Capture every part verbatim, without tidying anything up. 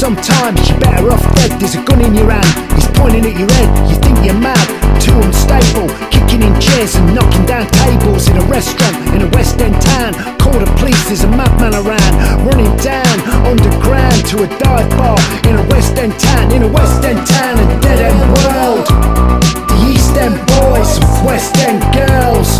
sometimes you're better off dead. There's a gun in your hand, he's pointing at your head. You think you're mad, too unstable, kicking in chairs and knocking down tables in a restaurant in a West End town. Call the police, there's a madman around, running down underground to a dive bar in a West End town. In a West End town, a dead end world. The East End boys, West End girls.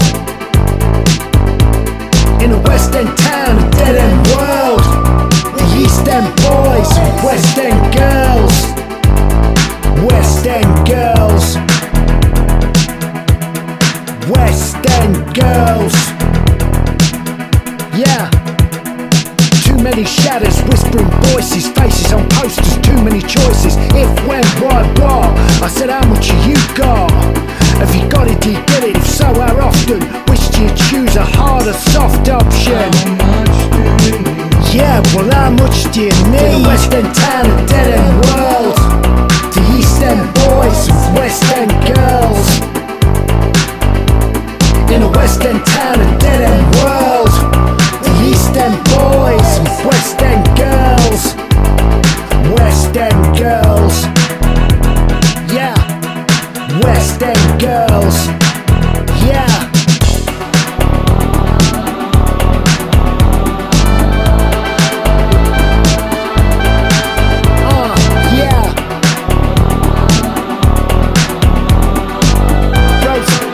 In a West End town, a dead end world. The East End boys, West End girls. West End girls. West End girls. Yeah. Too many shadows, whispering voices, faces on posters, too many choices. If, when, why, what? I said, how much have you got? Have you got it, do you get it? If so, how often? Which do you choose, a hard or soft option? Yeah, well, how much do you need? In a West End town, a dead end world. The East End boys, West End girls. In a West End town, a dead end world. The East End boys.